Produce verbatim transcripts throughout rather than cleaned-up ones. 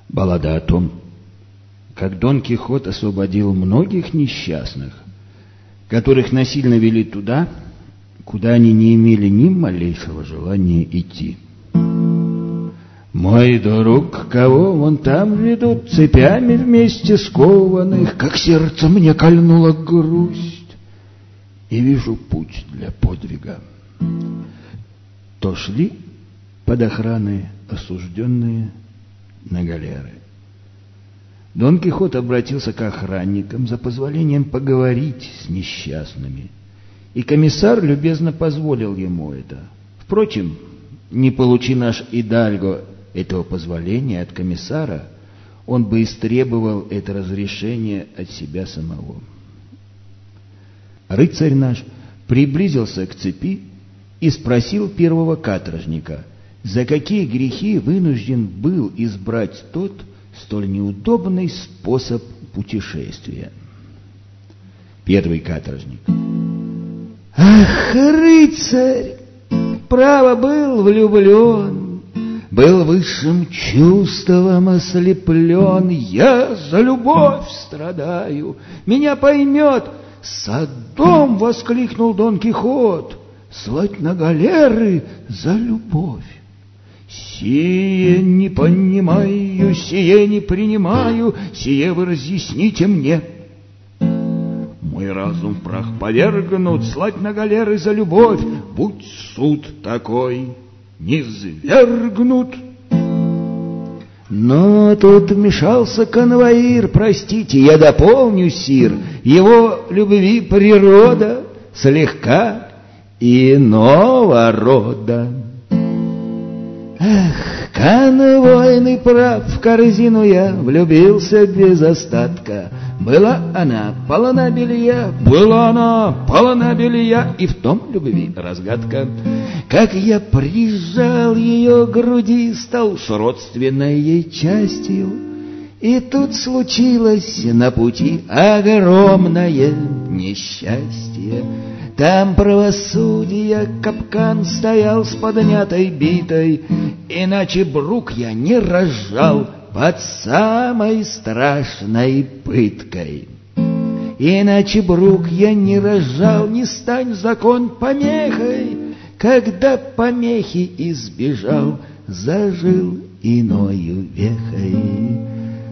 Баллада о том, как Дон Кихот освободил многих несчастных, которых насильно вели туда, куда они не имели ни малейшего желания идти. Мой друг, кого вон там ведут, цепями вместе скованных, как сердце мне кольнула грусть, и вижу путь для подвига. То шли под охраной осужденные на галеры. Дон Кихот обратился к охранникам за позволением поговорить с несчастными, и комиссар любезно позволил ему это. Впрочем, не получи наш Идальго этого позволения от комиссара, он бы истребовал это разрешение от себя самого. Рыцарь наш приблизился к цепи и спросил первого каторжника, за какие грехи вынужден был избрать тот столь неудобный способ путешествия. Первый каторжник: «Ах, рыцарь, право был влюблен, был высшим чувством ослеплен. Я за любовь страдаю, меня поймет Содом!» — воскликнул Дон Кихот. «Слать на галеры за любовь! Сие не понимаю, сие не принимаю, сие вы разъясните мне. Мой разум в прах повергнут, слать на галеры за любовь, будь суд такой, низвергнут». Но тут вмешался конвоир: «Простите, я дополню, сир, его любви природа слегка иного рода». Эх, конвойный прав, в корзину я влюбился без остатка. Была она полна белья, была она полна белья, и в том любви разгадка. Как я прижал ее к груди, стал с родственной ей частью, и тут случилось на пути огромное несчастье. Там правосудия капкан стоял с поднятой битой, иначе брук я не разжал под самой страшной пыткой. Иначе брук я не разжал, не стань закон помехой, когда помехи избежал, зажил иною вехой.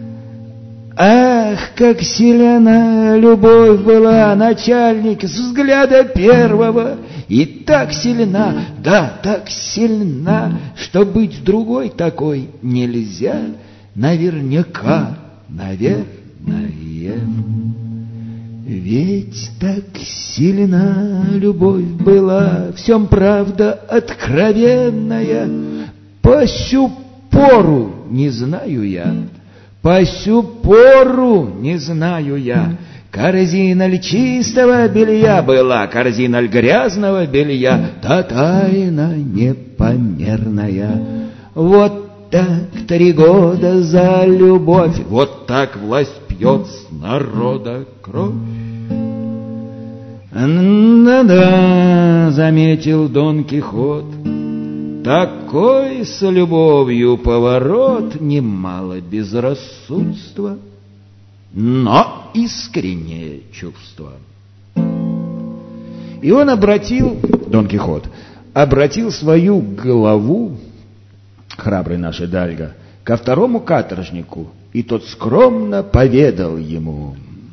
Ах, как сильна любовь была, начальник, с взгляда первого, и так сильна, да, так сильна, что быть другой такой нельзя, наверняка, наверное. Ведь так сильна любовь была, всем правда откровенная, по сю пору не знаю я, по сю пору не знаю я, корзина ль чистого белья была, корзина ль грязного белья, та тайна непомерная. Вот так три года за любовь, вот так власть пьет с народа кровь. «Да-да», — заметил Дон Кихот, — «такой с любовью поворот, немало безрассудства, но искреннее чувство». И он обратил, Дон Кихот, обратил свою голову, храбрый наш Идальго, ко второму каторжнику, и тот скромно поведал ему: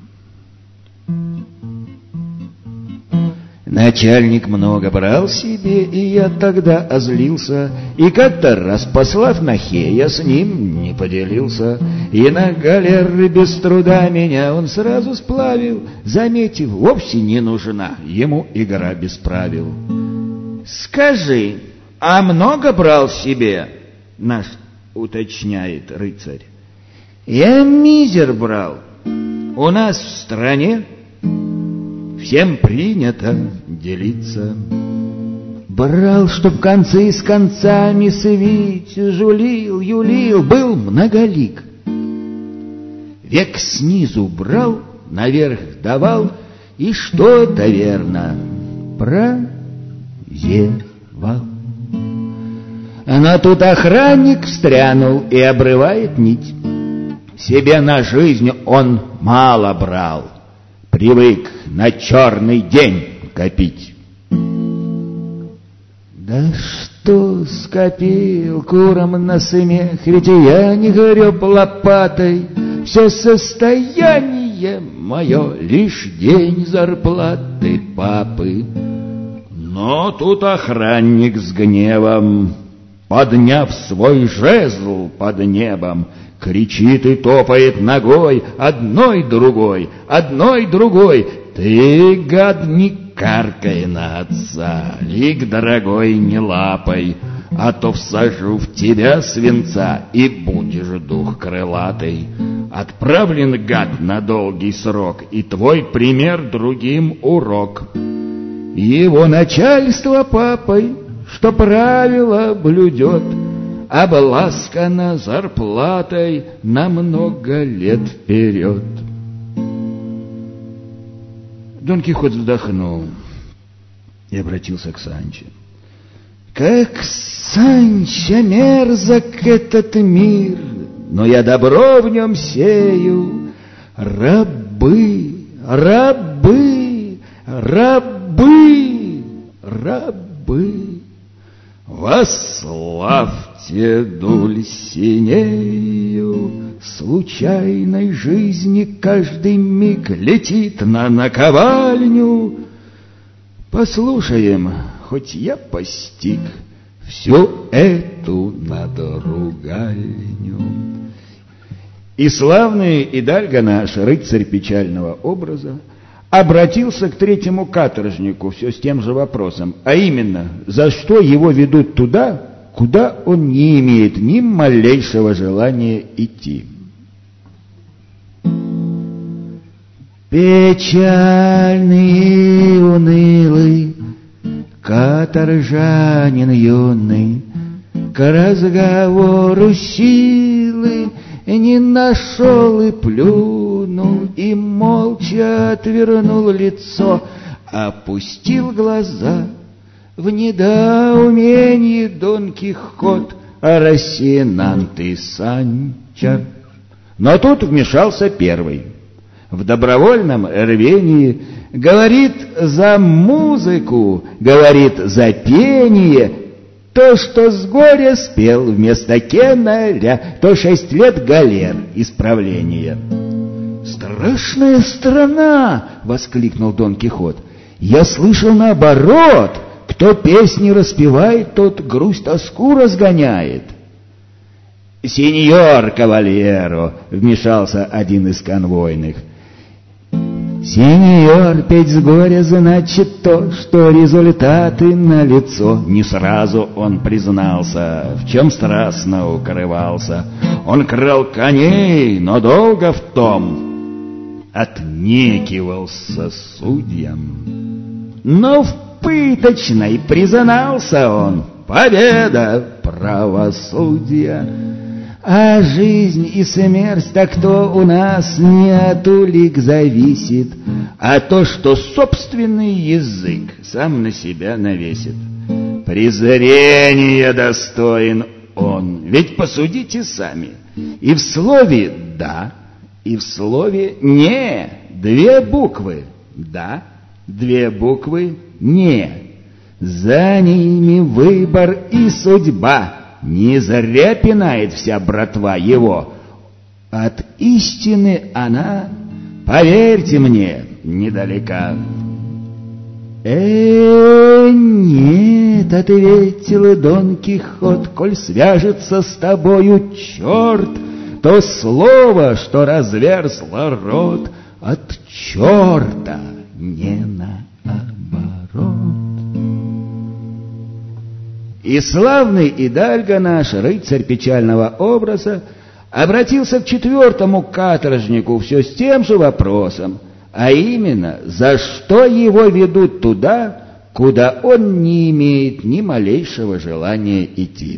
«Начальник много брал себе, и я тогда озлился, и как-то раз, послав на Хе, я с ним не поделился, и на галеры без труда меня он сразу сплавил, заметив, вовсе не нужна ему игра без правил». «Скажи, а много брал себе?» — наш уточняет рыцарь. «Я мизер брал. У нас в стране всем принято делиться. Брал, чтоб концы с концами свить, жулил, юлил, был многолик. Век снизу брал, наверх давал, и что-то верно прозевал. Но тут охранник встрянул и обрывает нить. Себе на жизнь он мало брал, привык на черный день копить. Да что скопил курам на смех, ведь я не греб лопатой, все состояние мое лишь день зарплаты папы. Но тут охранник с гневом, подняв свой жезл под небом, кричит и топает ногой, одной другой, одной другой: ты, гад, не каркай на отца, лик дорогой не лапай, а то всажу в тебя свинца, и будешь дух крылатый. Отправлен, гад, на долгий срок, и твой пример другим урок. Его начальство папой, что правило блюдет, обласкано зарплатой на много лет вперед. Дон Кихот вздохнул и обратился к Санчо. Как, Санчо, мерзок этот мир, но я добро в нем сею. Рабы, рабы, рабы, рабы. Восславьте Дульсинею, случайной жизни каждый миг летит на наковальню. Послушаем, хоть я постиг всю эту надругальню. И славный Идальго наш, рыцарь печального образа, обратился к третьему каторжнику все с тем же вопросом, а именно, за что его ведут туда, куда он не имеет ни малейшего желания идти. Печальный и унылый каторжанин юный, к разговору силы не нашел и плюнул, и молча отвернул лицо, опустил глаза. В недоумении Дон Кихот, Росинанты Санчо. Но тут вмешался первый. В добровольном рвении говорит за музыку, говорит за пение, то, что с горя спел вместо кенаря, то шесть лет галер исправления. «Страшная страна!» — воскликнул Дон Кихот. «Я слышал наоборот, кто песни распевает, тот грусть тоску разгоняет». «Сеньор кавальеро!» — вмешался один из конвойных. «Сеньор, петь с горя значит то, что результаты налицо». Не сразу он признался, в чем страстно укрывался. Он крал коней, но долго в том отнекивался судьям. Но в пыточной признался он: победа правосудия. А жизнь и смерть, так кто у нас не от улик зависит, а то, что собственный язык сам на себя навесит. Презрения достоин он, ведь посудите сами. И в слове «да», и в слове «не» две буквы «да», две буквы «не». За ними выбор и судьба. Не зря пинает вся братва его. От истины она, поверьте мне, недалека. «Э, нет, — ответил Дон Кихот, — коль свяжется с тобою черт, то слово, что разверзло рот, от черта не наоборот». И славный Идальго наш, рыцарь печального образа, обратился к четвертому каторжнику все с тем же вопросом, а именно, за что его ведут туда, куда он не имеет ни малейшего желания идти.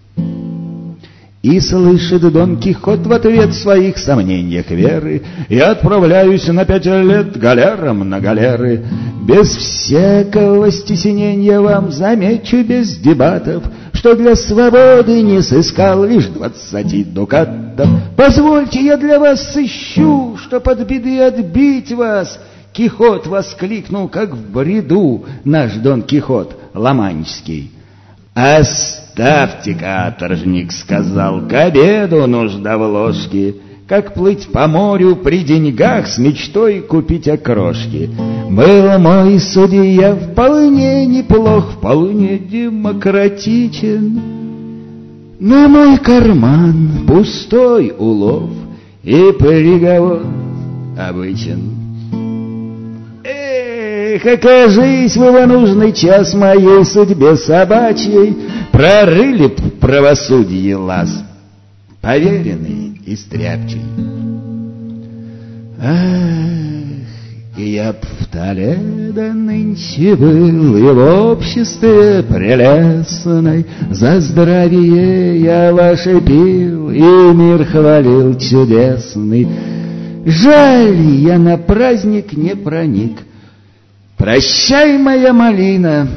И слышит Дон Кихот в ответ в своих сомнениях веры: «Я отправляюсь на пять лет галером на галеры. Без всякого стеснения вам замечу без дебатов, что что для свободы не сыскал лишь двадцати дукатов. Позвольте, я для вас сыщу, чтоб от беды отбить вас. Кихот воскликнул, как в бреду, наш Дон Кихот Ла-Манческий. «Оставьте, каторжник, — сказал, — к обеду нужда в ложке, как плыть по морю при деньгах с мечтой купить окрошки. Был мой судья вполне неплох, вполне демократичен, но мой карман пустой улов и приговор обычен. Эх, окажись вы во нужный час моей судьбе собачьей, прорыли б правосудие лаз, поверенный и стряпчий. Ах, я б в Толедо нынче был, и в обществе прелестной за здравие я ваше пил, и мир хвалил чудесный. Жаль, я на праздник не проник. Прощай, моя малина.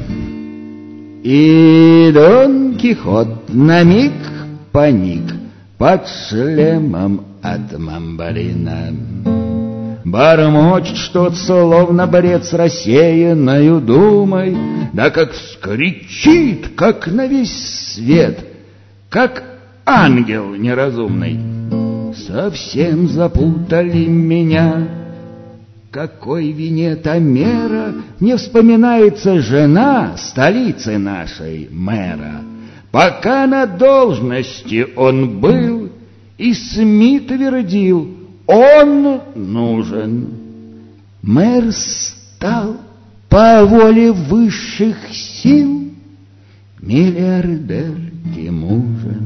И Дон Кихот на миг паник под шлемом от мамбарина. Бормочет что-то, словно борец с рассеянною думой, да как вскричит, как на весь свет, как ангел неразумный. Совсем запутали меня. Какой вине та мера, не вспоминается жена столицы нашей мэра. Пока на должности он был, и СМИ твердил, он нужен. Мэр стал по воле высших сил миллиардер Тимужин.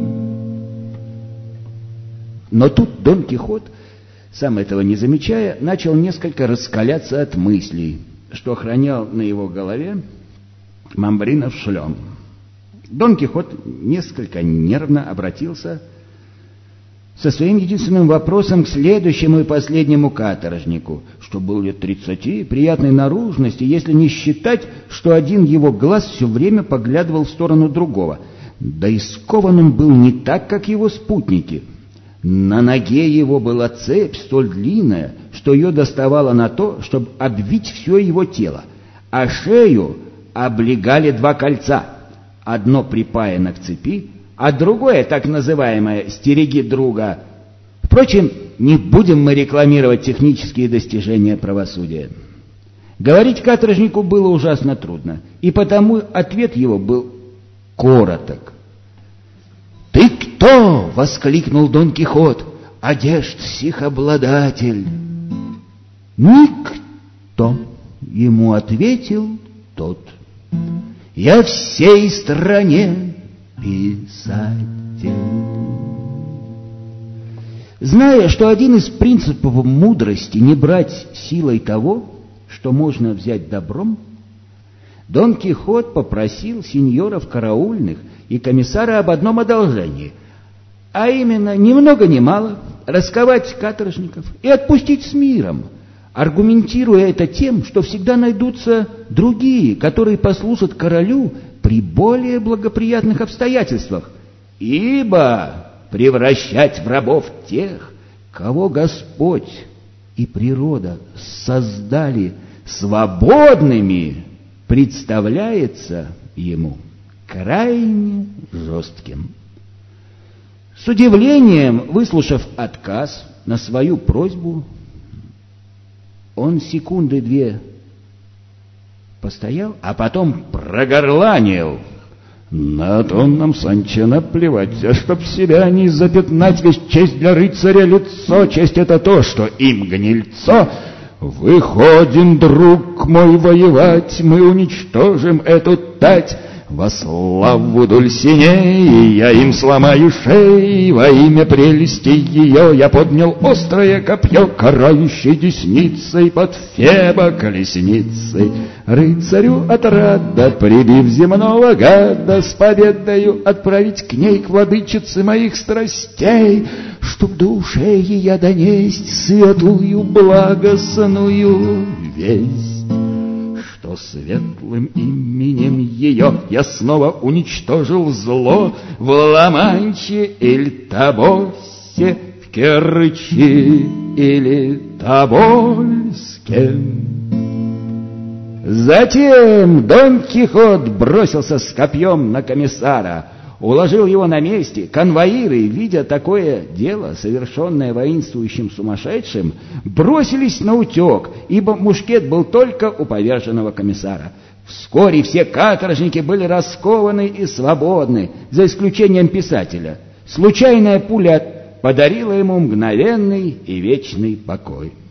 Но тут Дон Кихот, сам этого не замечая, начал несколько раскаляться от мыслей, что охранял на его голове мамбринов шлем. Дон Кихот несколько нервно обратился со своим единственным вопросом к следующему и последнему каторжнику, что был лет тридцати, приятной наружности, если не считать, что один его глаз все время поглядывал в сторону другого. Да и скован он был не так, как его спутники. На ноге его была цепь столь длинная, что ее доставало на то, чтобы обвить все его тело, а шею облегали два кольца, одно припаяно к цепи, а другое, так называемое «стереги друга». Впрочем, не будем мы рекламировать технические достижения правосудия. Говорить каторжнику было ужасно трудно, и потому ответ его был короток. «Ты кто?» — воскликнул Дон Кихот, одежд сих обладатель. «Никто», — ему ответил тот, — «я всей стране писатель». Зная, что один из принципов мудрости не брать силой того, что можно взять добром, Дон Кихот попросил сеньоров караульных и комиссара об одном одолжении, а именно, ни много ни мало, расковать каторжников и отпустить с миром, аргументируя это тем, что всегда найдутся другие, которые послужат королю при более благоприятных обстоятельствах, ибо превращать в рабов тех, кого Господь и природа создали свободными, представляется ему крайне жестким. С удивлением, выслушав отказ на свою просьбу, он секунды две постоял, а потом прогорланил: «На то нам, Санчо, наплевать, а чтоб себя не запятнать, ведь честь для рыцаря лицо, честь — это то, что им гнильцо. Выходим, друг мой, воевать, мы уничтожим эту тать. Во славу Дульсинеи я им сломаю шеи, во имя прелести ее я поднял острое копье, карающей десницей под Феба колесницей. Рыцарю отрада, прибив земного гада, с победою отправить к ней, к владычице моих страстей, чтоб душе я донесть светлую благостную весть, что что светлым именем ее я снова уничтожил зло в Ла-Манче или Табосе, в Керчи или Тобольске. Затем Дон Кихот бросился с копьем на комиссара, уложил его на месте. Конвоиры, видя такое дело, совершенное воинствующим сумасшедшим, бросились на утек, ибо мушкет был только у поверженного комиссара. Вскоре все каторжники были раскованы и свободны, за исключением писателя. Случайная пуля подарила ему мгновенный и вечный покой.